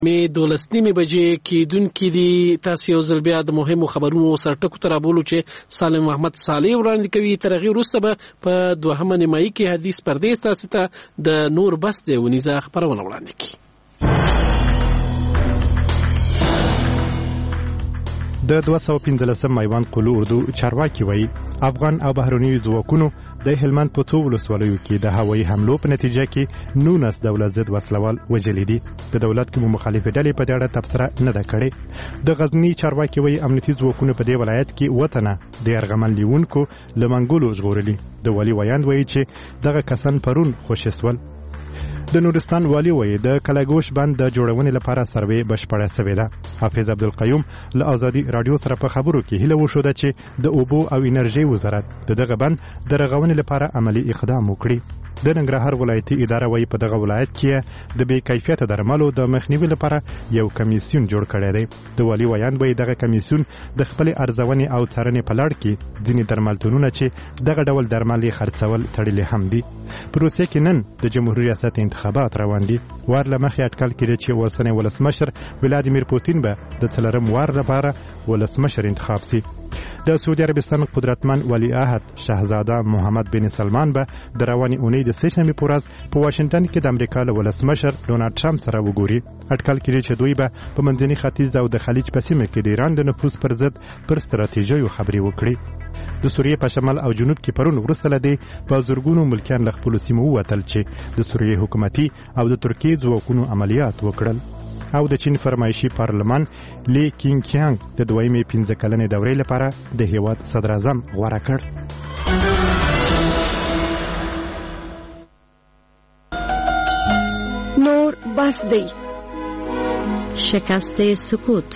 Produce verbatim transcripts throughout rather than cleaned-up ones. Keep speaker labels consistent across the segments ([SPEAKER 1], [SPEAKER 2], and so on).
[SPEAKER 1] می دولس نیمې بجې کېدونکي دي. تاسو یو ځل بیا د مهمو خبرونو سر ټکو ته رابولو چې سالم محمد صالح وړاندې کوي. تر هغې وروسته به په دوهمه نیمایي کې حدیث پردیس تاسو ته د نور بس د ونیزه خبرونه وړاندې کړي.
[SPEAKER 2] د دوه سوه پنځلسم میوند قلو اردو چارواکي وایي افغان او بهرنیو ځواکونو د هلمند په څو ولسوالیو کې د هوایي حملو په نتیجه کې نولس دولت ضد وسلوال وژلي دي. د دولت کومو مخالفې ډلې په دې اړه تبصره نه ده کړې. د غزني چارواکي وایي امنیتي ځواکونو په دې ولایت کې وطنه د یرغمل لیونکو له منګولو ژغورلي. د والي ویاند وایي چې دغه کسان پرون خوشي سول. د نورستان والي وایي د کلاګوش بند د جوړونې لپاره سروې بشپړه شوې ده. حافظ عبدالقیوم له ازادي رادیو سره په خبرو کې هیله وښوده چې د اوبو او انرژي وزارت د دغه بند د رغونې لپاره عملی اقدام وکړي. د ننګرهار ولایتي اداره وایي په دغه ولایت کې د بې کیفیته درملو د مخنیوي لپاره یو کمیسیون جوړ کړی دی. د والي ویاند وایي دغه کمیسیون د خپلې ارزونې او څارنې په لړ کې ځینې درملتونونه چې دغه ډول درمل یې خرڅول تړلي هم دي. په روسیه کې نن د جمهوریت ریاست انتخابات روان دي. وار له مخې اټکل کېږي چې اوسنی ولسمشر ولادیمیر پوتین به د څلورم وار لپاره ولسمشر انتخاب شي. د سعودي عربستان قدرتمن ولی عهد شاهزاده محمد بن سلمان به د روانې اونۍ د سهشنبې په ورځ په واشنګټن کې د امریکا له ولسمشر ډونالډ ټرمپ سره وګوري. اټکل کېږي چې دوی به په منځني ختیځ او د خلیج په سیمه کې د ایران د نفوذ پر ضد پر ستراتیژیو خبرې وکړي. د سوریې په شمال او جنوب کې پرون وروسته له دې په زرګونو ملکیان له خپلو سیمو ووتل چې د سوریې حکومتي او د ترکیې ځواکونو عملیات وکړل. او د چین فرمایشي پارلمان لی کینګ کیانګ د دویمې پنځه کلنې دورې لپاره د هیواد صدر اعظم غوره کړ.
[SPEAKER 3] نور بس دی.
[SPEAKER 4] شکست سکوت.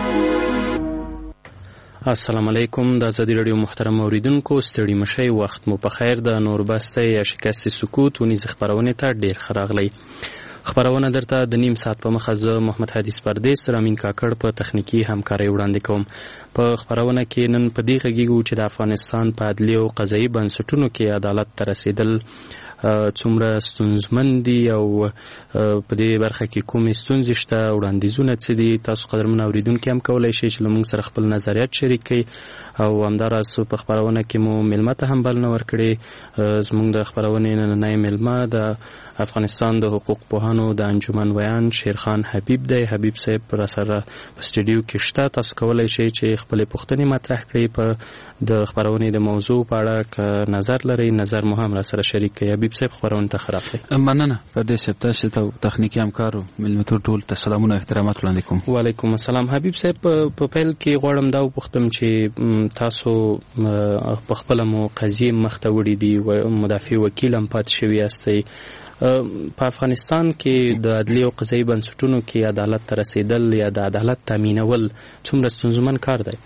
[SPEAKER 5] السلام علیکم. د ازادي رادیو محترم اوریدونکو ستړي مشئ، وخت مو په خیر. د نور بس دی یا شکست سکوت ونیز خبرونه ته ډیر خراغلی. خبرونه درته د نیم ساعت په مخه زه محمد حدیث پردیس رامین کاکړ په تخنیکی همکاري وړاندې کوم. په خبرونه کې نن په دې غږیږو چې د افغانستان په عدلي او قضایي بنسټونو کې عدالت ته رسیدل څومره ستونزمن دي او په دې برخه کې کومې ستونزې شته، وړاندیزونه څه دي. تاسو قدرمن اوریدونکي هم کولی شئ چې له موږ سره خپل نظریات شریک کړئ او همداراز په خبرونه کې مو میلمه ته هم بلنه ورکړې. زموږ د خبرونې نننی میلمه د افغانستان د حقوق پوهانو د انجمن ویان شیرخان حبیب دی. حبیب صاحب را سره په سټډیو کې شته. تاسو کولی شئ چې خپلې پوښتنې مطرح کړئ په د خبرونې د موضوع په اړه که نظر لرئ نظر مو هم را سره شریک کړئ. حبیب صاحب خبرونه ته ښه راغلی.
[SPEAKER 6] مننه پردیس صاحب، تاسو ته تخنیکي همکارو ملمتو ټول ته سلامونه او احترامات وړاندې کوم.
[SPEAKER 5] وعلیکم السلام. حبیب صاحب په پیل کې غواړم دا وپوښتم چې تاسو په خپله مو قضیې مخته وړي دي او مدافع وکیل هم پاتې شوي یاستئ. په افغانستان کې د عدلي او قضایي بنسټونو کې عدالت ته رسیدل یا د عدالت تامینول څومره ستونزمن کار دی؟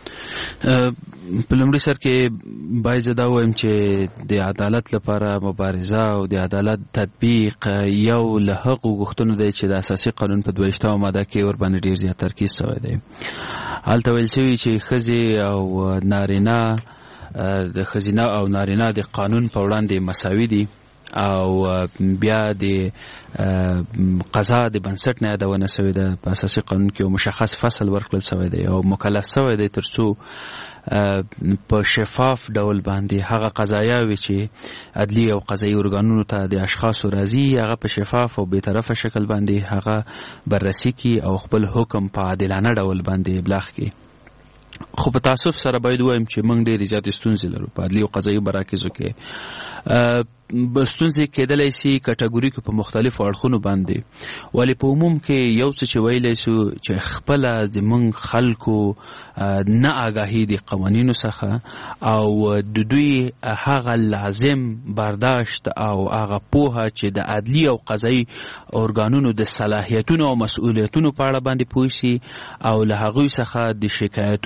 [SPEAKER 6] په لومړي سر کې باید زه دا ووایم چې د عدالت لپاره مبارزه او د عدالت تطبیق یو له هغو غوښتنو دی چې د اساسي قانون په دوه ویشتمه ماده کې ورباندې ډېر زیات ترکیز شوی دی. هلته ویل شوي چې ښځې او نارینه د ښځینه او نارینه د قانون په وړاندې مساوي دي او بیا د قضا د بنسټ نه یادونه شوې ده. په اساسي قانون کې یو مشخص فصل ورکړل شوی دی او مکلف شوی دی تر څو په شفاف ډول باندې هغه قضایاوې چې عدلي او قضایي ارګانونو ته د اشخاصو راځي هغه په شفاف او بیطرفه شکل باندې هغه بررسي کړي او خپل حکم په عادلانه ډول باندې ابلاغ کړي. خو په تاسف سره باید وایم چې موږ ډېرې زیاتې ستونزې لرو په عدلي او قضایي مراکزو کې. ستونزې کېدلی شي کټګوریکو په مختلفو اړخونو باندې، ولې په عموم کې یو څه چې ویلی شو چې خپله زموږ خلکو نه آګاهي د قوانینو څخه او د دوی هغه لازم برداشت او هغه پوهه چې د عدلي او قضایي ارګانونو د صلاحیتونو او مسؤلیتونو په اړه باندې پوه شي او له هغوی څخه د شکایتونو په اړه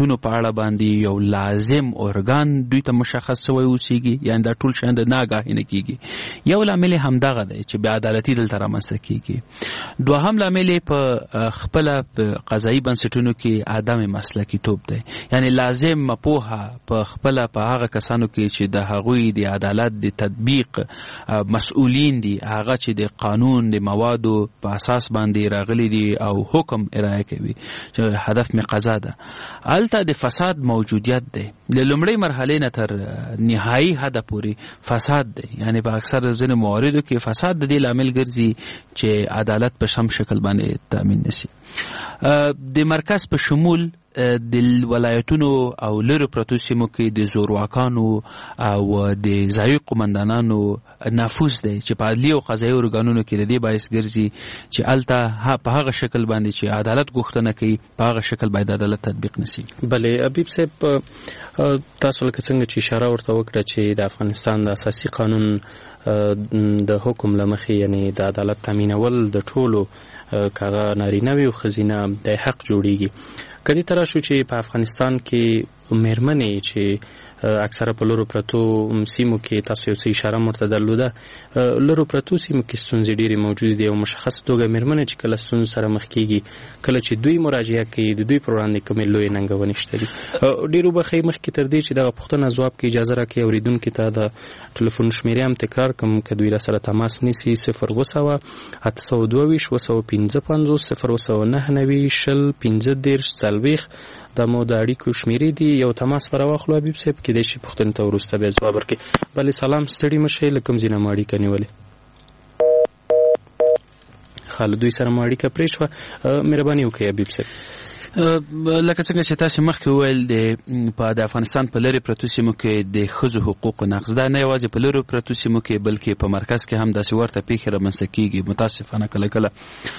[SPEAKER 6] اړه باندې یو لازم ارګان دوی ته مشخص شوی اوسیږي، یعنی دا ټول شیان د ناګاهي نه کیږي. یو لامل همدغه دی چې بې عدالتي دلته رامنځته کیږي. دوهم لامل په خپله په قضایي بنسټونو کې عدم مسلکیتوب دی، یعنی لازم پوهه په خپله په هغه کسانو کې چې د هغوی د عدالت د تطبیق مسؤلین دي، هغه چې د قانون د موادو په اساس باندې راغلي دي او حکم ارائه کوي چې هدف می قضا ده. هلته د فساد موجودیت دی، د لومړۍ مرحلې نه تر نهایي حده پورې فساد دی، یعنی په اکثر ځینو مواردو کې فساد د دې لامل ګرځي چې عدالت په سم شکل باندې تامین نشي. د مرکز په شمول د ولایتونو او لرو پرتو سیمو کې د زورواکانو او د ځایي قومندانانو نفوذ دی چې په عدلي او قضایي ارګانونو کې د دې باعث ګرځي چې هلته په هغه شکل باندې چې عدالت غوښتنه کوي په هغه شکل باید عدالت تطبیق نشي.
[SPEAKER 5] بلې حبیب صاحب، تاسو لکه څنګه چې اشاره ورته وکړه چې د افغانستان د اساسي قانون د حکم له مخې یعنی د عدالت تامینول د ټولو کاغه نارینه وي او ښځینه د حق جوړیږي. کدی تر شو چې په افغانستان کې مېرمنې چې اکثره په لرو پرتو سیمو کې تاسو یو څه اشاره مرته درلوده، لرو پرتو سیمو کې ستونزې ډېرې موجودې دي او مشخص توګه مېرمنې چې کله ستونزو سره مخ کېږي، کله چې دوی مراجعه کوي د دوی پر وړاندې کومې لویې ننګونې شته دي. ډېرو به ښایي مخکې تر دې چې دغه پوښتنه ځواب کې اجازه راکړي اورېدونکي ته د ټلیفون شمېرې هم تکرار کړم که دوی راسره تماس نیسي صفر اووه سوه اته سوه دوه ویشت اووه سوه پنځه پنځوس صفر اووه سوه نهه نوي شل پنځه دېرش څلوېښت دا مو د اړیکو شمېرې دي. یو تماس به راواخلو حبیب صاحب، کیدای شي پوښتنې ته وروسته بیا ځواب ورکړي. بلې سلام، ستړي مه شئ، له کوم ځای نه مو اړیکه نیولې؟ ښه، له دوی سره مو اړیکه پرې شوه. مهرباني وکړئ حبیب صاحب.
[SPEAKER 6] لکه څنګه چې تاسو مخکې وویل د په د افغانستان په لرې پرتو سیمو کې د ښځو حقوقو نقض دا نه یوازې په لرې پرتو سیمو کې بلکې په مرکز کې هم داسې ورته پیښې رامنځته کیږي. متاسفانه کله کله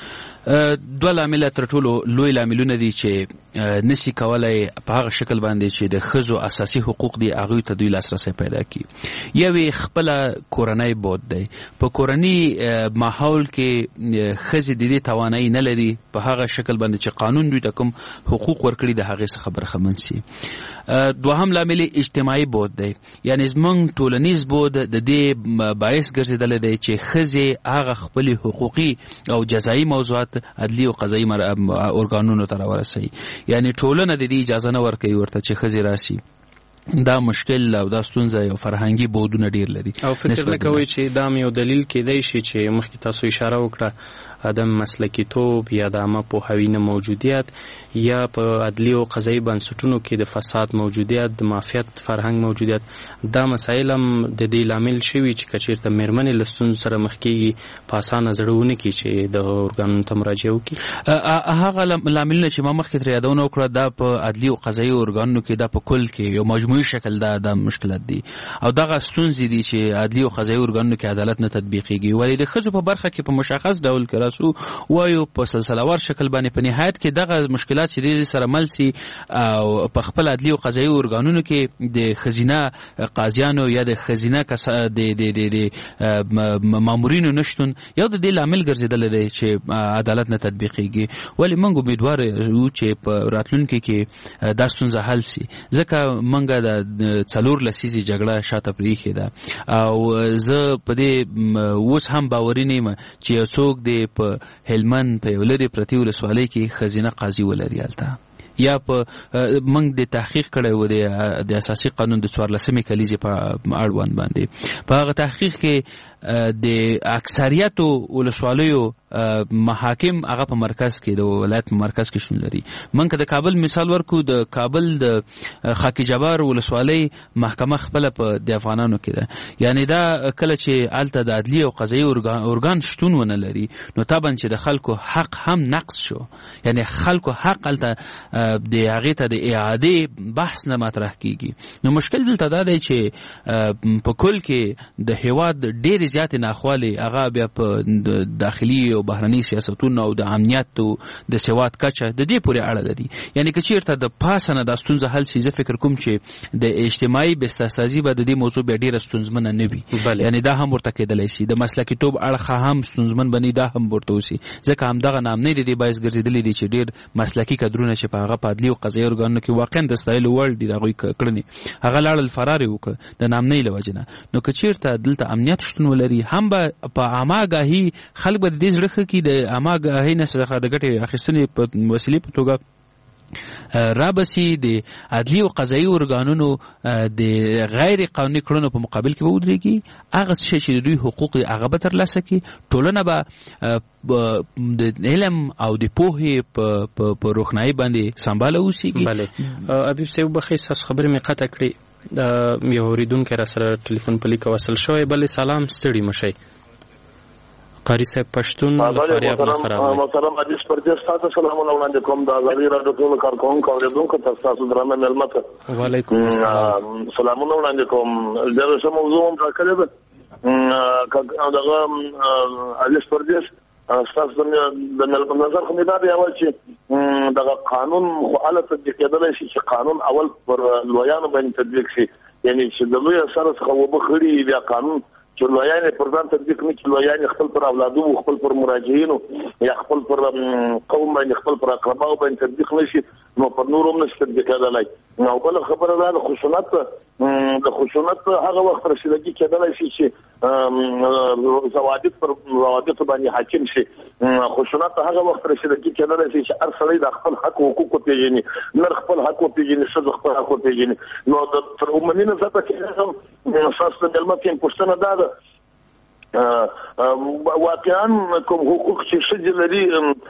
[SPEAKER 6] دوه لامله تر ټولو لوی لاملونه دي چې نسی کولای په هغه شکل باندې چې د ښځو اساسي حقوق دي هغوی ته دوی لاسرسی پیدا کړي. یو یې خپله کورنی بود دی، په کورني ماحول کې ښځې د دې توانایي نه لري په هغه شکل باندې چې قانون دوی ته کوم حقوق ورکړي د هغې څخه برخمن شي. دوهم لامل اجتماعي بود دی، یعنی زموږ ټولنیز بود د دې باعث ګرځېدلی دی چې ښځې هغه خپلې حقوقي او جزایي موضوعات عدلی او قضایي ارګانونو ته راورسوي، یعنی ټولنه د دې اجازه نه ورکوي ورته چې ښځې راشي. دا مشکل او دا ستونزه یو فرهنګي بودونه ډیر لري
[SPEAKER 5] او فکر نه کوي چې دا یو دلیل کېدای شي چې مخکې تاسو اشاره وکړه عدم مسلکیتوب یا د عامه پوهاوي نه موجودیت یا په عدلی او قضایي بنسټونو کې د فساد موجودیت، د مافیات فرهنګ موجودیت، دا مسایل هم د دې لامل شوي چې کچیرته مېرمنې له ستونزو سره مخ کېږي په اسانه زړه ونه کړي چې د ارګانونو ته مراجعه وکړي.
[SPEAKER 6] هغه لاملونه چې ما مخکې ترې یادونه وکړه دا په عدلي او قضایي ارګانونو کې دا په کل کې یو مجموعي شکل دا د مشکلات دي او دغه ستونزې دي چې عدلي او قضایي ارګانونو کې عدالت نه تطبیقېږي. ولې د ښځو په برخه کې په مشخص ډول کې راسو وایو په سلسله وار شکل باندې په نهایت کې دغه مشکلات چې د سره مل سي او په خپل عدلي او قضایي ارګانونو کې د ښځینه قاضیانو یا د ښځینه کس د د د مامورینو نشتون یو د دې لامل ګرځېدلی دی چې عدالت نه تطبیقېږي. ولې موږ امیدوار یو چې په راتلونکي کې دا ستونزه حل سي، ځکه موږ د څلور لسیزې جګړه شاته پرېښې ده او زه په دې اوس هم باوري نه یم چې یو څوک دی په هلمند په یو لرې پرتې ولسوالۍ کې ښځینه قاضي ولري هلته یا په موږ د تحقیق کړی و د اساسي قانون د څوارلسمې کلیزې په اړوند باندې. په هغه تحقیق کې د اکثریتو ولسوالیو محاکم هغه په مرکز کې د ولایت په مرکز کې شتون لري. موږ که د کابل مثال ورکو، د کابل د خاکی جبار ولسوالۍ محکمه خپله په د افغانانو کې ده، یعنی دا کله چې هلته د عدلي او قضایي ارګان شتون ونه لري نو طبعا چې د خلکو حق هم نقص شو، یعنی خلکو حق هلته د هغې ته د اعادې بحث نه مطرح کیږي. نو مشکل دلته دا دی چې په کل کې د هیواد ډېرې ډېرې زیاتې ناخوالې هغه بیا په داخلي او بهرني سیاستونو او د امنیت او د سواد کچه د دې پورې اړه لري. یعنی که چیرته د پاسه نه دا ستونزه حل شي، زه فکر کوم چې د اجتماعي بسته‌سازي به د دې موضوع بیا ډېره ستونزمنه نه وي. یعنی دا هم ورته کېدلی شي. د مسلکیتوب اړخ هم ستونزمن بني، دا هم ورته وشي، ځکه همدغه نامنۍ د دې باعث ګرځېدلي دي چې ډېر مسلکي کادرونه چې په هغه په عدلي او قضایي ارګانونو کې واقعا د ستایلو وړ دي د هغوی کړنې، هغه لاړل فرار یې وکړه د نامنۍ له وجې نه. نو که چیرته دلته امنیت شتون ولري، هم به په عامه آګاهي خلک به د دې زړه ښه کړي، د عامه آګاهۍ نه څخه د ګټې اخیستنې په وسیلې په توګه رابسي د عدلي او قضایي ارګانونو د غیر قانوني کړنو په مقابل کې به ودرېږي. هغه څه چې د دوی حقوق دي هغه به ترلاسه کړي. ټولنه به د علم او د پوهې په روښنایي باندې سمباله اوسېږي.
[SPEAKER 5] بله حبیب صاحب بخیر، ستاسو خبرې مې قطع کړې. یو اورېدونکی را سره ټلیفون په لیکه وصل شوی. بلې سلام، ستړي مشئ. قاری صاحب پښتون له فاریاب نه خراب
[SPEAKER 3] محترم حدیث پردیس تاسو سلامونه وړاندې کوم. د ازادي راډیو ټول کارکونکو اوریدونکو ته تاسو درنه ملمت
[SPEAKER 5] وعلیکم السلام
[SPEAKER 3] سلامونه وړاندې کوم. دا څه موضوع هم راکړی ده دغه حدیث پردیس تاسو د نظر خو مې دا دی اول چې دغه قانون خو اله تطبیق کېدلی شي چې قانون اول پر لویانو باندې تطبیق شي. یعنی چې د لوی سره څخه وبخړي بیا قانون چې لویان پر ځان تطبیق نه کړي، لویان خپل پر اولادو، خپل پر مراجعینو یا خپل پر قوم باندې، خپل پر اقرباو باندې تطبیق نشي، نو پر نور هم نشي تطبیق کېدلی. نو بل خبره ده د خشونت د خشونت هغه وخت رسیدګي کېدلی شي چې ضوابط پر ضوابط باندې حاکم شي. خشونت هغه وخت رسیدګي کېدلی شي چې هر سړی د خپل حق او حقوق پیژني، نر خپل حق او پیژني، ښځه خپل حق او پیژني. نو د تر عمومي نظر کې هم اساس د کلمه کې پوښتنه ده واقعا کوم حقوق چې ښځې لري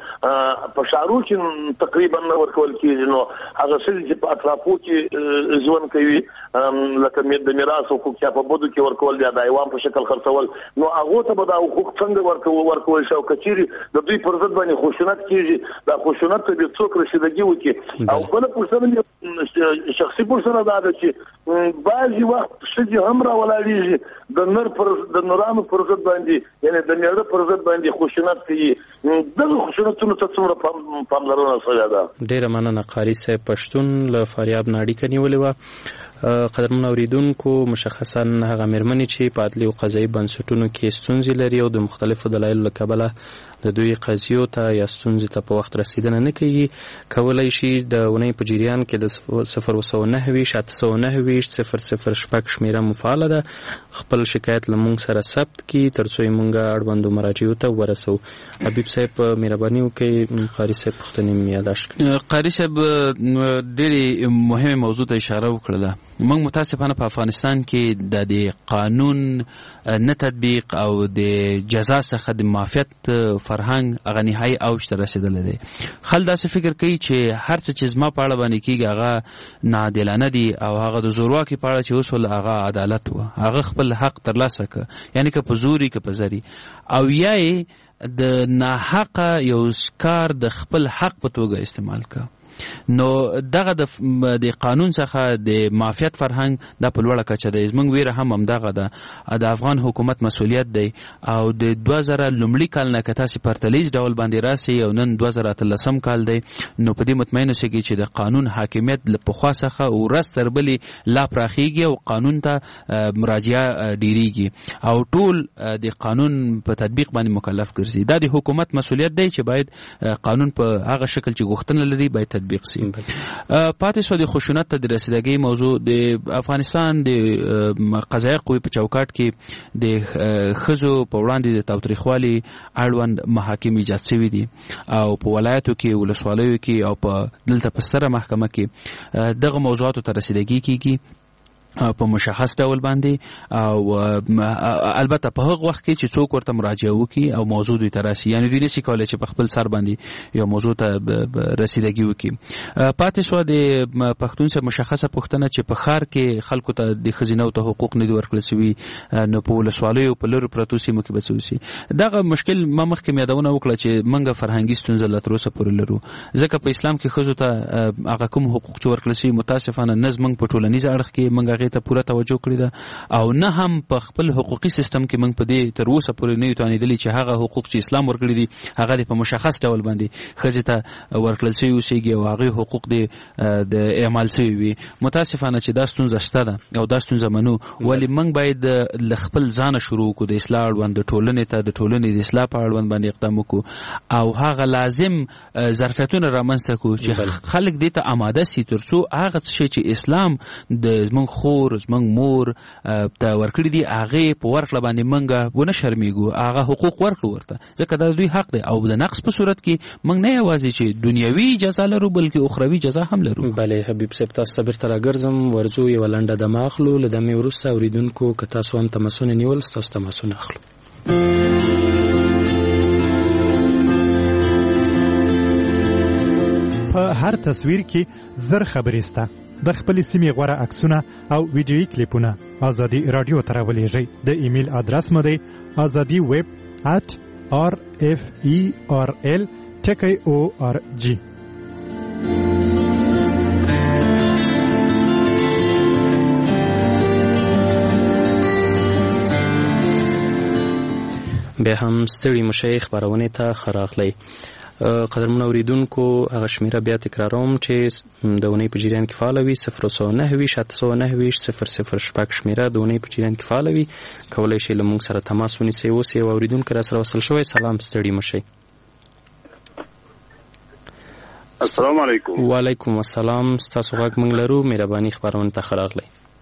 [SPEAKER 3] په ښارو کې تقریبا نه ورکول کېږي، نو هغه ښځې چې په اطرافو کې ژوند کوي لکه د میراث حقوق یا په بدو کې ورکول یا د حیوان په شکل خرڅول، نو هغو ته به دا حقوق څنګه ورکول شي؟ او که چیرې د دوی پر ضد باندې خشونت کېږي، دا خشونت ته به څوک رسیدګي وکړي؟ او بله پوښتنه شخصي پوښتنه دا ده چې بعضې وخت ښځې هم راولاړېږي د نر پر د نرانو پر ضد باندې، یعنی د میړه پر ضد باندې خشونت کوي. دغه خشونتونو ته څومره پاملرنه شوې ده؟
[SPEAKER 5] ډېره مننه قاري صاحب پښتون له فاریاب نه اړیکه نیولې وه. قدرمن اوریدونکو، مشخصا هغه مېرمنې چې په عدلي او قضایي بنسټونو کې ستونزې لري او د مختلفو دلایلو له کبله د دوی قضیو ته یا ستونزې ته په وخت رسیدنه نه کوي، کولی شي د اونۍ په جریان کې د صفر سوه نهه ویشت اته سوه نهه ویشت صفر صفر شپږ شمېره مو فعاله ده، خپل شکایت له موږ سره ثبت کړي تر څو یې موږ اړوندو مراجعو ته ورسوو. حبیب صاحب مهرباني وکړئ قاري صاحب پوښتنې مې یاداشت کړي.
[SPEAKER 6] قاري صاحب ډېرې مهمه موضوع ته اشاره وکړله. موږ متاسفانه په افغانستان کې د دې قانون نه تطبیق او د جزا څخه د معافیت فرهنګ هغه نهایي اوج ته رسېدلی دی. خلک داسې فکر کوي چې هر څه چې زما په اړه باندې کېږي هغه ناعادلانه دي او هغه د زورواکي په اړه چې اوس ول هغه عدالت و، هغه خپل حق ترلاسه کړه، یعنې که په زوري که په زري، او یا یې د ناحقه یو کار د خپل حق په توګه استعمال کړه. نو دغه د قانون څخه د معافیت فرهنګ دا په لوړه کچه دی. زموږ ویره هم همدغه ده. د افغان حکومت مسؤلیت دی او د دوه زره لومړي کال نه که تاسې پرتلیز ډول باندې راسئ او نن دوه زره اتلسم کال دی، نو په دې مطمئن اوسئ چې د قانون حاکمیت له پخوا څخه ورځ تر بلې لا پراخیږي او قانون ته مراجعه ډیریږي او ټول د قانون په تطبیق باندې مکلف ګرځي. دا د حکومت مسؤلیت دی چې باید قانون په هغه شکل چې غوښتنه لري باید تطبیق سي. پاتې شو د خشونت ته د رسیدګۍ موضوع. د افغانستان د قضایي قوې په چوکاټ کې د ښځو په وړاندې د تاوتریخوالي اړوند محاکم ایجاد شوي دي او په ولایتو کې، ولسوالیو کې او په دلته په ستره محکمه کې دغه موضوعاتو ته رسیدګي کیږي په مشخص ډول باندې، او البته په هغه وخت کې چې څوک ورته مراجعه وکړي او موضوع دوی ته راسي، یعنې دوی نشي کولی چې په خپل سر باندې یو موضوع ته رسیدګي وکړي. پاتې شوه د پښتون صاحب مشخصه پوښتنه چې په ښار کې خلکو ته د ښځینهو ته حقوق نه دي ورکړل شوي، نو په ولسوالیو په لرو پرتو سیمو کې به څه وشي؟ دغه مشکل ما مخکې یادونه وکړه چې موږ فرهنګي ستونزه لا تر اوسه پورې لرو، ځکه په اسلام کې ښځو ته هغه کوم حقوق چې ورکړل شوي متاسفانه نه زموږ په ټولنیز اړخ کې موږ هغې ته پوره توجه کړې ده او نه هم په خپل حقوقي سیستم کې موږ په دې تر اوسه پورې نه یو توانېدلي چې هغه حقوق چې اسلام ورکړي دي هغه د په مشخص ډول باندې ښځې ته ورکړل شوي اوسېږي او هغې حقوق د د اعمال شوي وي. متاسفانه چې دا ستونزه شته ده او دا ستونزه منو، ولې موږ باید له خپل ځانه شروع کړو د اصلاح اړوند د ټولنې ته د ټولنې د اصلاح په اړوند باندې اقدام وکړو او هغه لازم ظرفیتونه رامنځته کړو چې خلک دې ته آماده سي تر څو هغه څه چې اسلام د زموږ خور زموږ مور ته ورکړي دي هغې په ورکړه باندې موږ ونه شرمېږو، هغه حقوق ورکړو ورته، ځکه دا دوی حق دی او د نقص په صورت کې موږ نه یوازې چې دنیوي جزا لرو بلکې اخروي جزا هم لرو.
[SPEAKER 5] بله حبیب صاحب، تاسو ته بیرته راګرځم، ورځو یوه لنډه دمه اخلو، له دمې وروسته اورېدونکو که تاسو هم تماسونه نیول ستاسو تماسونه اخلو.
[SPEAKER 2] په هر تصویر کې زر خبرې سته، د خپلې سیمې غوره عکسونه او ویډیویي کلیپونه ازادي راډیو ته راولېږئ. د ایمیل ادرس مو دی ازادي ویب ات آر اف ای آر ال ټکی او آر جی.
[SPEAKER 5] بیا هم ستړي مشئ خپرونې ته ښه راغلی. قدرمنو اورېدونکو، هغه شمیره بیا تکراروم چې د اونۍ په جریان کې فعاله وي صفر سوه نهه ویشت اته سوه نهه ویشت صفر صفر شپږ شمیره د اونۍ په جریان کې فعاله وي، کولی شئ له موږ سره تماس ونیسئ. اوس یو اورېدونکی را سره وصل شوی. سلام، ستړي مشئ.
[SPEAKER 4] السلام علیکم.
[SPEAKER 5] وعلیکم السلام. ستاسو غږ موږ لرو، مهرباني خپرونې ته ښه راغلی.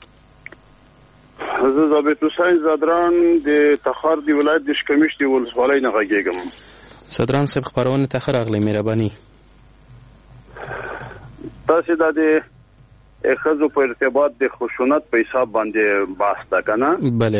[SPEAKER 4] زه ضابط حسین زادران د تخار د ولایت د شکمش د ولسوالۍ نه غږیږم.
[SPEAKER 5] زادران صاحب خپرونې ته ښه راغلی، مهرباني.
[SPEAKER 4] تاسې دا د ښځو په ارتباط د خشونت په حساب باندې بحث ده که نه؟
[SPEAKER 5] بله.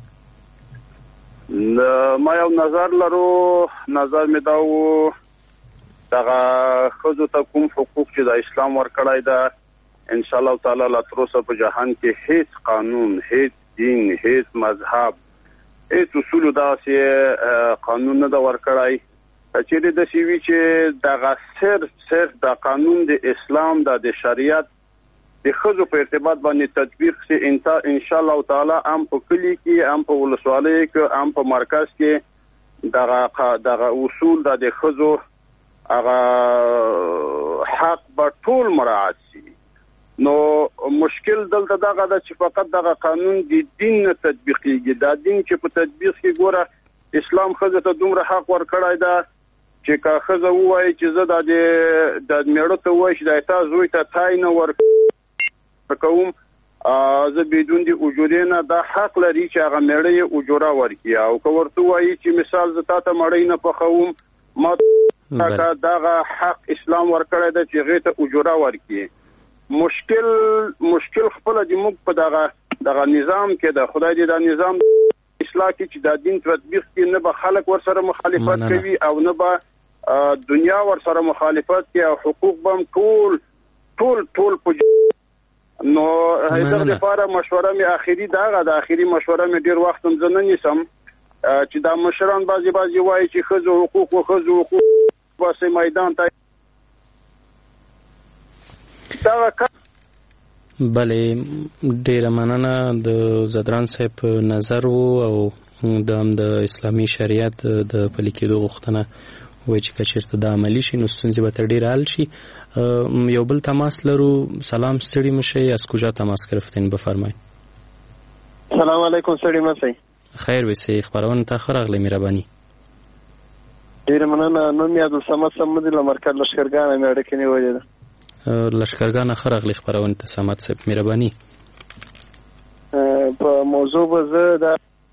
[SPEAKER 4] ما یو نظر لرو، نظر مې دا و دغه ښځو ته کوم حقوق چې د اسلام ورکړی ده، ان شاء الله تعالی لا تر اوسه په جهان کې هیڅ قانون، هیڅ دین، هیڅ مذهب، هیڅ اصول داسې قانون نه ده ورکړی چیرې داسې وي چې دغه صرف صرف د قانون د اسلام د د شریعت د ښځو په ارتباط باندې تطبیق شي. ان شاء الله تعالی هم په کلي کې، هم په ولسوالۍ کې، هم په مرکز کې دغه دغه اصول د د ښځو هغه حق به ټول مراعات شي. نو مشکل دلته دغه ده چې فقط دغه قانون د دین نه تطبیقېږي. دا دین چې په تطبیق کې ګوره اسلام ښځو ته دومره حق ورکړی ده چې که ښځه ووایي چې زه دا د مېړه ته ووایي چې دا تا زوی ته تای نه ورکوم، زه بدون د اجورې نه، دا حق لري چې هغه مېړه یې اجوره ورکړي. او که ورته ووایي چې مثال زه تا ته مړۍ نه پخوم، ما دغه حق اسلام ورکړی ده چې هغې ته اجوره ورکړي. مشکل مشکل خپل د موږ په دغه دغه نظام کې ده. خدای دې دا نظام اصلاح کړي چې دا دین تطبیق کړي، نه به خلک ورسره مخالفت کوي او نه به دنیا ورسره مخالفت کوي او حقوق به هم ټول ټول ټول په نو هغه لپاره مشوره مې اخیری دغه د اخیری مشوره مې ډیر وخت هم زه نه نیسم چې دا مشران بعضی بعضی وایي چې ښځو حقوق او ښځو حقوق واسه میدان ته
[SPEAKER 5] بله. ډیره مننه د زادران صاحب نظر او د هم د اسلامي شریعت د پلي کېدو غوښتنه وایي چې که چېرته دا عملي شي نو ستونزې به تر ډېره حل شي. یو بل تماس لرو. سلام، ستړي مشئ. از کجا تماس گرفتین؟ بفرمایید.
[SPEAKER 7] سلام علیکم. ستړي مشئ.
[SPEAKER 5] خیر ویسې خپرونې ته ښه راغلی، مهرباني.
[SPEAKER 7] ډېره مننه. نوم یې عبدالصمد صمدي له مرکز لښکرګاه مې اړیکې نیولې ده.
[SPEAKER 5] لښکرګاه نه ښه راغلی خپرونې ته صمد صاحب، مهرباني.
[SPEAKER 7] په موضوع به زه دا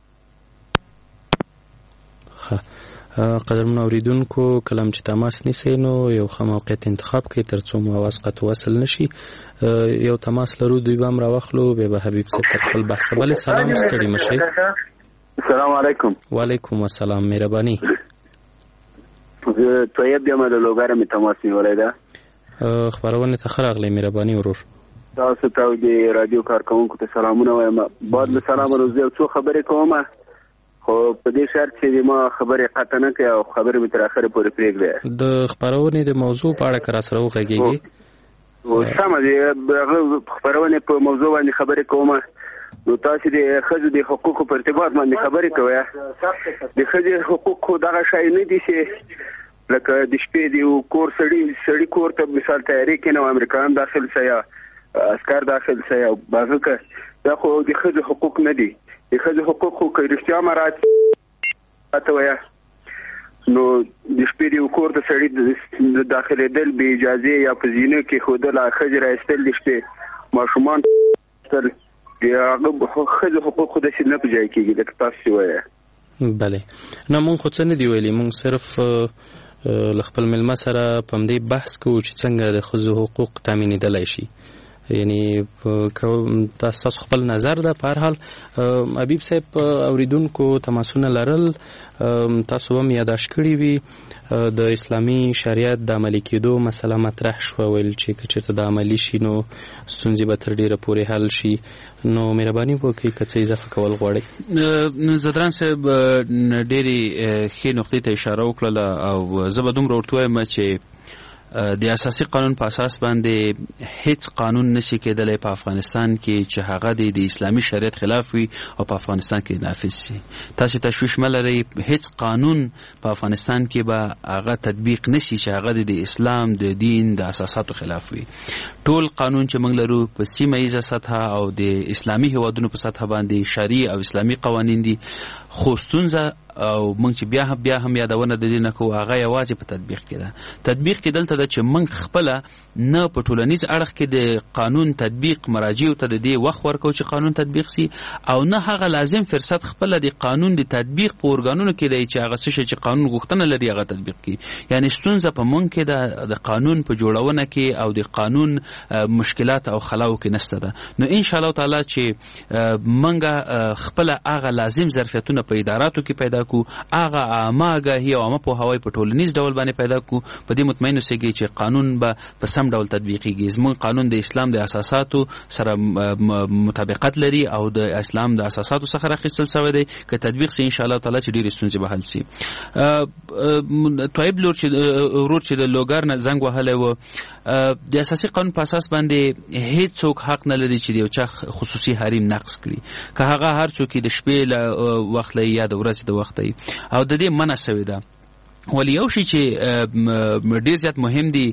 [SPEAKER 5] ښه قدرمنو اورېدونکو، کلم چې تماس نیسئ نو یو ښه موقعیت انتخاب کړئ تر څو مو اواز قطع وصل نشي. یو تماس لرو، دوی به هم راواخلو، بیا به حبیب صاحب سره خپل بحث ته. بلې سلام، ستړي مشئ.
[SPEAKER 4] السلام علیکم.
[SPEAKER 5] وعلیکم السلام، مهرباني.
[SPEAKER 4] زه طیب یم، له لوګره مې تماس نیولی ده.
[SPEAKER 5] خپرونې ته ښه راغلی، مهرباني ورور.
[SPEAKER 4] تاسو ته د رادیو کارکوونکو ته سلامونه وایم. بعد له سلامه روزي یو څو خبرې کوم، خو په دې شرط چې ما خبرې قطع نه کوي او خبرې مې تر اخره پورې پرېږدي.
[SPEAKER 5] د خپرونې د موضوع په اړه که را سره وغږېږي.
[SPEAKER 4] سمه دی هغه خبرونه په موضوع باندې خبرې کوم. نو تاسو د ښځو د حقوقو په ارتباط باندې خبرې کوئ. د ښځې حقوق خو دغه شی نه دي چې لکه د شپې د کور سړي سړي کور ته مثال تیاری کړي نو امریکایان داخل شي یا عسکر داخل شي او بازوکه دا خو د ښځو حقوق نه دي. د ښځو حقوق خو که رښتیا مراعات وایي نو د شپې د کور ته سړي د داخلېدل بې اجازې یا په زینه کې ښودل ښځې رایستل د شپې ماشومان تل هغه ښځو حقوق خو داسې نه په ځای کېږي لکه تاسو وایي.
[SPEAKER 5] بله نه مونږ خو څه نه دی ویلي، مونږ صرف له خپل مېلمه سره په همدې بحث کوو چې څنګه د ښځو حقوق تامینېدلی شي. یعنی تاسو خپل نظر ده. په هر حال حبیب صاحب اوریدونکو تماسونه لرل، تاسو هم یاداش کړی وي د اسلامي شریعت د عملي کېدو مسله مطرح شوه، ویل چې که چېرته د عملي شي نو ستونزې به تر ډېره پورې حل شي. نو مهرباني وکړئ که څه اضافه کول غواړئ.
[SPEAKER 6] زدران صاحب ډېرې ښې نقطې ته اشاره وکړله او زه به دومره ورته وایم چې د اساسي قانون په اساس باندې هیڅ قانون نشي کېدلی په افغانستان کې چې هغه د اسلامي شریعت خلاف وي او په افغانستان کې نافذ شي. تاسو تشویش مه لرئ، هیڅ قانون په افغانستان کې به هغه تطبیق نشي چې هغه د اسلام د دین د اساساتو خلاف وي. ټول قانون چې موږ لرو په سیمه ایزه سطحه او د اسلامي هیوادونو په سطحه باندې شرعي او اسلامي قوانین دي، خو ستونزه او موږ چې بیا هم بیا هم یادونه د دې نه کوو هغه یوازې په تطبیق کې ده. تطبیق کې دلته ده چې موږ خپله نه په ټولنیز اړخ کې د قانون تطبیق مراجعو ته د دې وخت ورکوو چې قانون تطبیق سي، او نه هغه لازم فرصت خپله د قانون د تطبیق په ارګانونو کې دی چې هغه څه شی چې قانون غوښتنه لري هغه تطبیق کړي. یعنی ستونزه په موږ کې ده د قانون په جوړونه کې او د قانون مشکلات او خلاو کې نشته ده. نو ان شاء الله تعالی چې موږ خپله هغه لازم ظرفیتونه په اداراتو کې پیدا کو، هغه عامه آګاهي او عامه پوهاوی په ټولنیز ډول باندې پیدا کو، په دې مطمئن اوسئ چې قانون به په سم ډول تطبیقیږي. زموږ قانون د اسلام د اساساتو سره مطابقت لري او د اسلام د اساساتو څخه راخیستل شوی دی. که تطبیق شي ان شاء الله تعالی چې ډېرې ستونزې به حل شي. طیب لور چې ورور چې د لوګر نه زنګ وهلی و، د اساسي قانون په اساس باندې هیڅ څوک حق نه لري چې د یو چا خصوصي حریم نقض کړي، که هغه هر څوک د شپې له وخت لی یا د ورځې د وخت لی، او د دې منع شوې ده. ولی یو شی چې ډیر زیات مهم دی،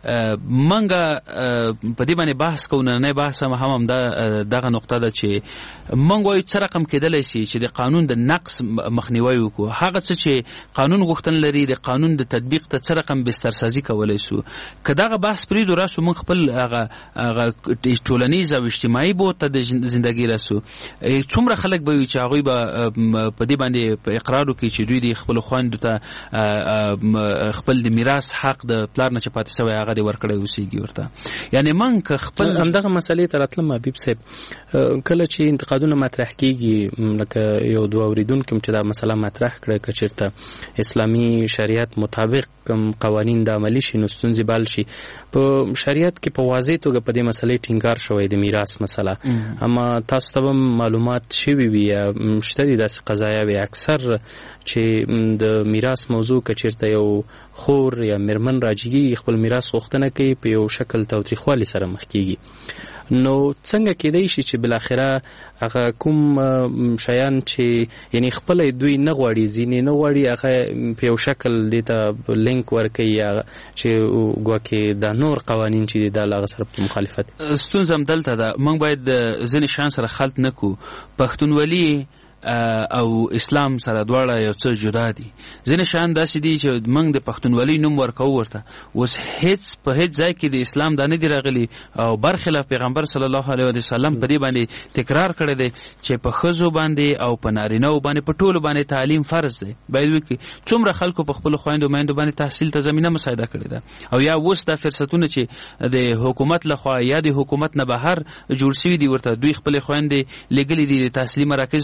[SPEAKER 6] منګه په دې باندې بحث کوو، نه بحث هم هم دغه نقطه ده چې منګ وایو څه رقم کېدلی شي چې د قانون د نقص مخنیوی وکړو. هغه څه چې قانون غوښتنه لري د قانون د تطبیق ته څه رقم بسترسازي کولی شو. که دغه بحث پرېږدو راسو موږ خپل هغه هغه ټولنیز او اجتماعي بود ته د زندګي راسو، څومره خلک به وي چې هغوی به په دې باندې په اقرار وکړي چې دوی د خپلو خویندو ته خپل د میراث حق د پلار نه چې پاتې شوی هغه دې ورکړی اوسېږي ورته. یعنی موږ که خپل
[SPEAKER 5] همدغه مسلې ته راتلم حبیب صاحب، کله چې انتقادونه مطرح کېږي لکه یو دوه اورېدونکي چې دا مسله مطرح کړه که چېرته اسلامي شریعت مطابق قوانین د عملي شي نو ستونزې به حل شي. په شریعت کې په واضح توګه په دې مسلې ټینګار شوی د میراث مسله، اما تاسو ته هم معلومات شوي وي یا شته دي داسې قضایاوې اکثر چې د میراث موضوع که چېرته یو خور یا میرمن راجګي خپل میراث غوښتنه کوي په یو شکل تاوتریخوالي سره مخ کېږي. نو څنګه کېدی شي چې بالاخره هغه کوم شیان چې یعنی خپل دوی نه غواړي ځینې نه غواړي هغه په یو شکل دې ته لینک ورکوي یا چې ګواکې دا نور قوانین چې دا له هغه سره په مخالفت.
[SPEAKER 6] ستونزه هم دلته ده، موږ باید ځینې شیان سره خلط نه کړو. پښتونولي او اسلام سره دواړه یو څه جدا دي. ځینې شیان داسې دي چې موږ د پښتونولۍ نوم ورکوو ورته، اوس هیڅ په هیڅ ځای کې د اسلام دا نه دي راغلي او برخلاف پیغمبر صلی الله علیه وسلم په دې باندې تکرار کړی دی چې په ښځو باندې او په نارینه‌و باندې په ټولو باندې تعلیم فرض دی. باید وکړي څومره خلکو په خپلو خویندو میندو باندې تحصیل ته زمینه مساعده کړې ده، او یا اوس دا فرصتونه چې د حکومت لخوا یا د حکومت نه بهر جوړ شوي دي ورته دوی خپلې خویندې لېږلي دي د تحصیلي مراکزو ته چې علم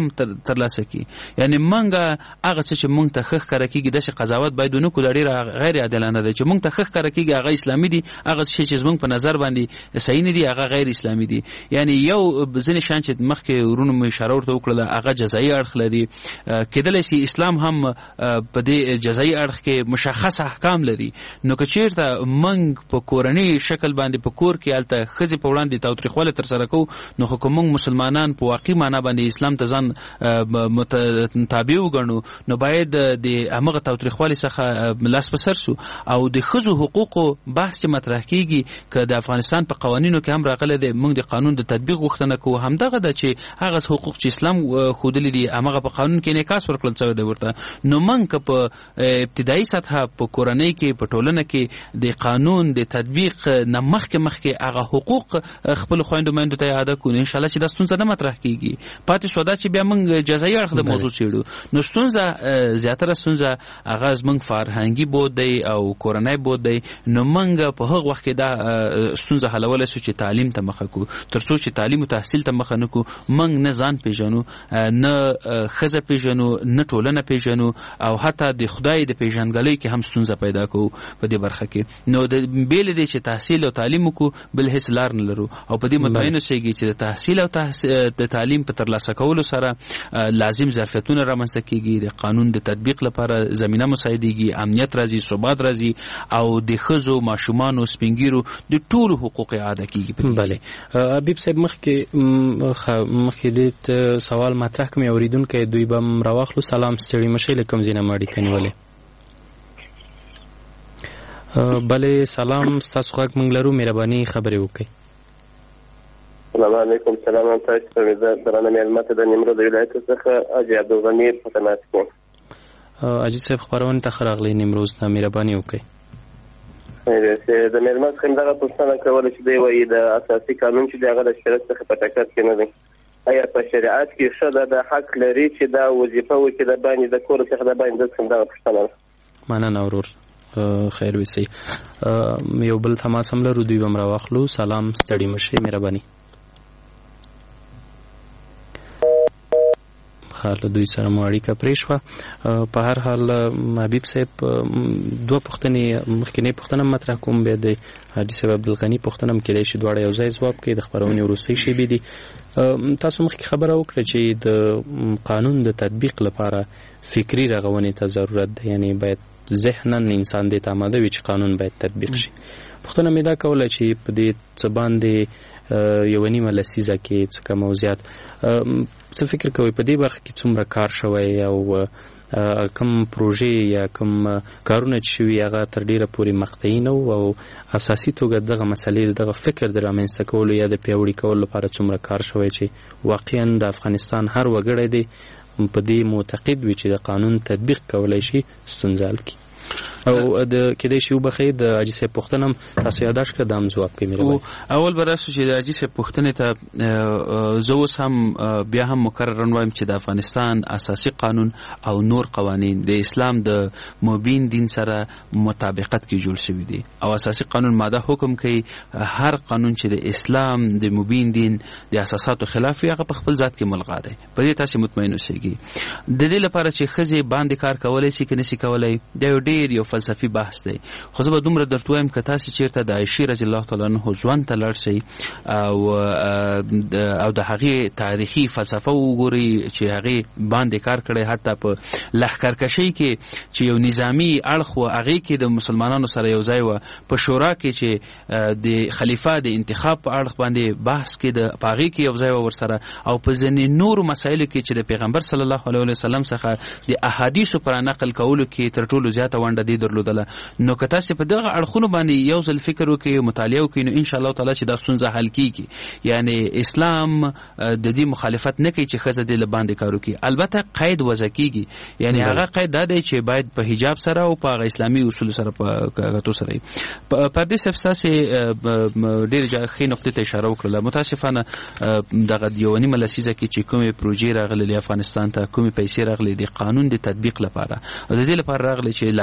[SPEAKER 6] هم ترلاسه کی. یعنی منګه هغه څه چې مونږ ته ښه ښکاره کېږي داسې قضاوت باید ونه کړو، ډېره غیر عادلانه ده. چې مونږ ته ښه ښکاره کېږي هغه اسلامي دي، هغه شی چې زمونږ په نظر باندې صحیح نه دي هغه غیر اسلامي دي. یعنی یو ځینې شیان چې مخکې ورونو مو اشاره ورته وکړله هغه جزایي اړخ لري. کېدلی شي اسلام هم په دې جزایي اړخ کې مشخص احکام لري. نو که چېرته موږ په کورني شکل باندې په کور کې هلته ښځې په وړاندې تاوتریخوالی ترسره کوو، نو خو که موږ مسلمانان په واقعي معنا باندې اسلام ته ځان تابع وګڼو نو باید د همغه تاوتریخوالي څخه لاس په سر سو. او د ښځو حقوقو بحث چې مطرح کېږي که د افغانستان په قوانینو کې هم راغلی دی، موږ د قانون د تطبیق غوښتنه کوو. همدغه ده چې هغه حقوق چې اسلام ښودلي دي همغه په قانون کې انعکاس ورکړل شوی دی ورته. نو موږ که په ابتدایي سطحه په کورنۍ کې په ټولنه کې د قانون د تطبیق نه مخکې مخکې هغه حقوق خپلو خویندو میندو ته یاده کړو، انشاءالله چې دا ستونزه نه مطرح کېږي. پاتې شوه دا چې بیا موږ جزایي اړخ د موضوع څېړو. نو ستونزه زیاتره ستونزه هغه زموږ فرهنګي بود دی او کورنی بود دی. نو موږ په هغه وخت کې دا ستونزه حلولی سو چې تعلیم ته مخه کړو. تر څو چې تعلیم او تحصیل ته مخه نه کړو، موږ نه ځان پېژنو، نه ښځه پېژنو، نه ټولنه پېژنو، او حتی د خدای د پېژندګلۍ کې هم ستونزه پیدا کوو په دې برخه کې. نو د بېلې دی چې تحصیل او تعلیم وکړو بل هېڅ لار نه لرو. او په دې مطمئن اوسېږي چې د تحصیل او د تعلیم په ترلاسه کولو سره لازم ظرفیتونه رامنځته کېږي، د قانون د تطبیق لپاره زمینه مساعدېږي، امنیت راځي، ثبات راځي، او د ښځو، ماشومانو، سپینګیرو د ټولو حقوق اعاده کېږي. بله
[SPEAKER 5] حبیب صاحب مخکې مخکې دې سوال مطرح کوم اورېدونکی دوی به م راواخلو. سلام، ستړي مشئ، له کوم ځای نه مو اړیکه نیولې؟ بلې سلام، ستاسو غږ موږ لرو، مهرباني خبرې وکړئ.
[SPEAKER 8] السلام علیکم. سلام تاسو ته د درنه مېلمه ته د نیمروز ولایت څخه حاجي عبدالغني په تماس کې.
[SPEAKER 5] حاجي صاحب خبرونه ته ښه راغلئ نیمروز ته، مهرباني وکړئ.
[SPEAKER 8] د مېلمه څخه همدغه پوښتنه کوله چې دی وایي د اساسي قانون چې دی هغه د شریعت څخه په ټکر کې نه دی. آیا په شریعت کې ښځه د حق لري چې دا وظیفه وکړي د باندې د کور څخه د باندې د همدغه پوښتنه ده؟
[SPEAKER 5] مننه ورور، خیر وسئ. یو بل تماس هم لرو، دوی به م راواخلو. سلام، ستړي مشئ، مهرباني. له دوی سره مو اړیکه پرې شوه. په هر حال حبیب صاحب دوه پوښتنې، مخکینۍ پوښتنه مطرح کوم، بیا د حاجي صاحب عبدالغني پوښتنه هم کېدای شي دواړه یو ځای ځواب کوي. د خپرونې وروستۍ شیبې دي. تاسو مخکې خبره وکړه چې د قانون د تطبیق لپاره فکري رغونې ته ضرورت ده، یعنی باید ذهناً انسان دې ته آماده وي چې قانون باید تطبیق شي. پوښتنه مې دا کوله چې په دې څه باندې یو نیمه لسیزه کې څه کم او زیات څه فکر کوئ په دې برخه کې څومره کار شوی او کم پروژې یا کم کارونه چې شوي هغه تر ډیره پورې مقطعي نه وو، او اساسي توګه دغه مسلې دغه فکر د رامنځته کولو یا د پیاوړي کولو لپاره څومره کار شوی چې واقعا د افغانستان هر وګړی دی په دې معتقد وي چې د قانون تطبیق کولی شي ستونزه حل کړي. او د کېدای شي وبخښئ د حاجي صاحب پوښتنه هم تاسو یاداشت کړه، دا هم ځواب کوي.
[SPEAKER 6] اول به راسو چې د حاجي صاحب پوښتنې ته زه اوس هم بیا هم مکررا وایم چې د افغانستان اساسي قانون او نور قوانین د اسلام د مبین دین سره مطابقت کې جوړ شوي دي. او اساسي قانون ماده حکم کوي هر قانون چې د اسلام د مبین دین د اساساتو خلاف وي هغه په خپل ذات کې ملغا دی. په دې تاسو مطمئن اوسئ. د دې لپاره چې ښځې باندې کار کولی شي که نشي کولی دا یو ډېر یو فلسفي بحث دی. خو زه به دومره درته وایم که تاسې چېرته د عایشې رضی الله تعالی عنها ژوند ته لاړ شئ او او د هغې تاریخي فلسفه وګورئ چې هغې باندې کار کړی، حتی په لښکرکشۍ کې چې یو نظامي اړخ و هغې کې د مسلمانانو سره یو ځای وه، په شورا کې چې د خلیفه د انتخاب په اړخ باندې بحث کې د په هغې کې یو ځای وه ورسره، او په ځینې نورو مسایلو کې چې د پیغمبر صلی الله علیه وسلم څخه د احادیثو پر نقل کولو کې تر ټولو زیاته ونډه دې درلودله. نو که تاسې په دغه اړخونو باندې یو ځل فکر وکړئ، مطالعه وکړئ، نو انشاءالله تعالی چې دا ستونزه حل کېږي. یعنی اسلام د دې مخالفت نه کوي چې ښځه دې له باندې کار وکړي، البته قید وضع کېږي. یعنی هغه قید دا دی چې باید په حجاب سره او په هغه اسلامي اصولو سره په کتو سره. پردې صاحب ستاسې ډېرې ښې نقطې ته اشاره وکړله. متاسفانه دغه یوه نیمه لسیزه کې چې کومې پروژې راغللې افغانستان ته، کومې پیسې راغلې د قانون د تطبیق لپاره او د دې لپاره راغلې چې لازمه به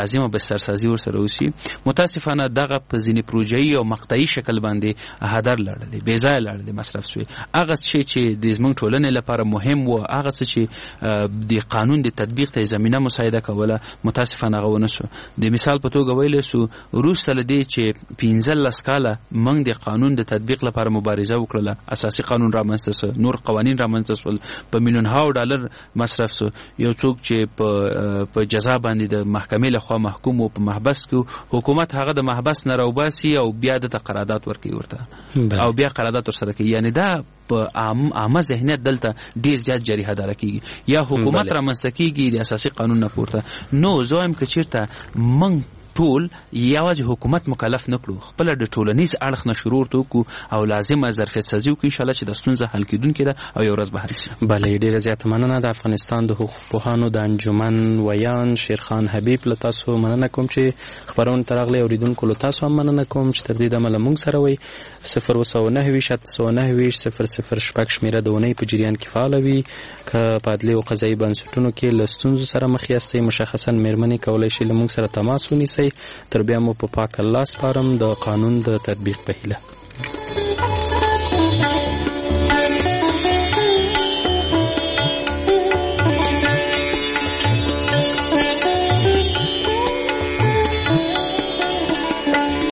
[SPEAKER 6] سرسازي ورسره وشي. متاسفانه دغه په ځینې پروژې او مقطعي شکل باندې هدر لړلې، بې ځایه لړلې مصرف شوی. هغه شی چې د زموږ ټولنې لپاره مهم و، هغه څه چې د قانون د تطبیق ته زمینه مساعده کوله، متاسفانه هغه ونه سو. د مثال په توګه ویلی سو وروسته له دې چې پنځلس کاله موږ د قانون د تطبیق لپاره مبارزه وکړله، اساسي قانون رامنځته سو، نور قوانین رامنځته سول، په میلیونهاو ډالر مصرف سو. یو څوک چې په په جزا باندې د محکمې لخوا محکوم او په محبس کې، حکومت هغه د محبس نه راوباسي او بیا د قرارداد ورکوي ورته او بیا قرارداد ورسره کوي. یعنی دا په عامه ذهنیت دلته ډیر زیات جری هداره کیږي، یا حکومت رامنځته کیږي د اساسي قانون نه پورته. نو زه وایم که چیرته موږ ټول یوازې حکومت مکلف نکړو، خپل د ټولنیز اړخ نه شروع وکړو او لازمه ظرفیت سازي وکړو، ان شاء الله چې د ستونزه حل کیدونکې ده او یو ورځ به حل شي.
[SPEAKER 5] بله، ډیره زیاته مننه. د افغانستان د حقوق پوهانو د انجمن ویان شیرخان حبیب له تاسو مننه کوم چې خبرونه ته راغلي. اوریدونکو له تاسو هم مننه کوم چې تر دې دمه له موږ سره وئ. صفر اوه سوه نهه ویشت اته سوه نهه ویشت صفر صفر شپږ شمېره د اونۍ په جریان کې فعاله وي. که په عدلي او قضایي بنسټونو کې له ستونزو سره مخ یاستئ، مشخصا مېرمنې کولی شي له موږ سره تماس ونیسئ. تر بیا مو په پاک الله سپارم د قانون د تطبیق په هیله.